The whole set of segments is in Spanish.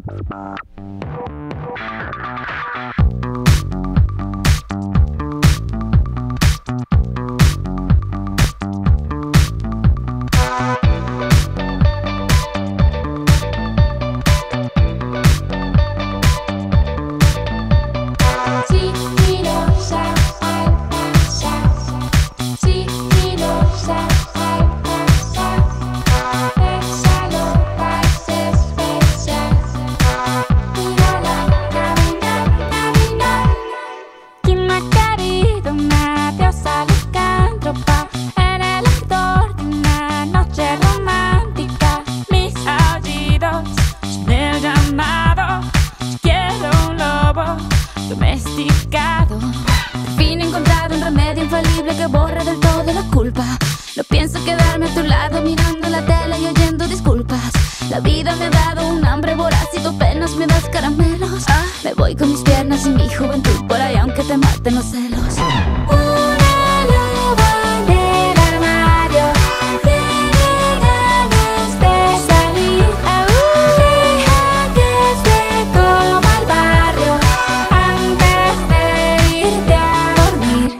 Domesticado. Por fin he encontrado un remedio infalible que borra del todo la culpa. No pienso quedarme a tu lado mirando la tele y oyendo disculpas. La vida me ha dado un hambre voraz y tú apenas me das caramelos. Me voy con mis piernas y mi juventud por ahí aunque te maten los celos. Una loba en el armario tiene ganas de salir. Deja que se coma el barrio antes de irte a dormir.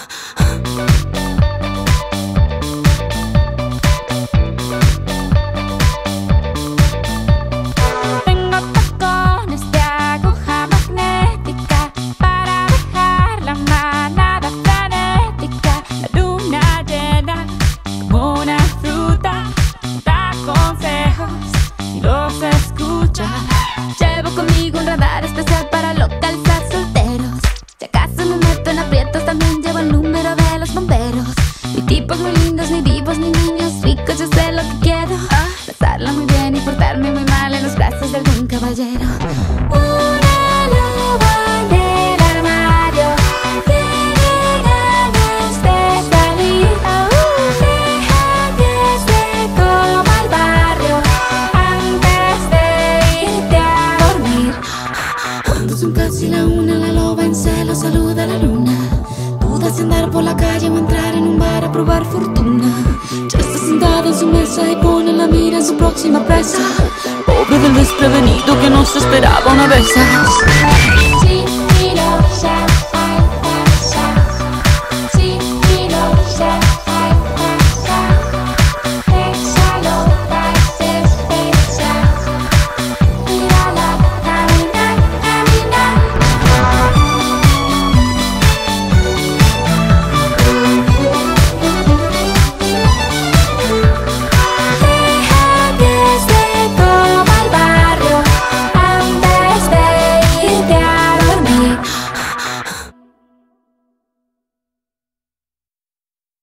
Tengo tacones de aguja magnética para dejar la manada frenética. La luna llena como una fruta da consejos y los escucha. Llevo conmigo un radar especial para localizar solteros. Si acaso me meto en aprietos, también llevo el número de los bomberos. Ni tipos muy lindos, ni divos, ni niños ricos, yo sé lo que quiero. Pasarla muy bien y portarme muy mal en los brazos de algún caballero. Una loba en el armario tiene ganas de salir. Deja que se coma el barrio antes de irte a dormir. Cuando son casi la una, la loba en celo saluda a la luna. Duda si andar por la calle o entrar en un bar a probar fortuna. Ya está sentada en su mesa y pone la mira en su próxima presa. Pobre del desprevenido que no se esperaba una de esas.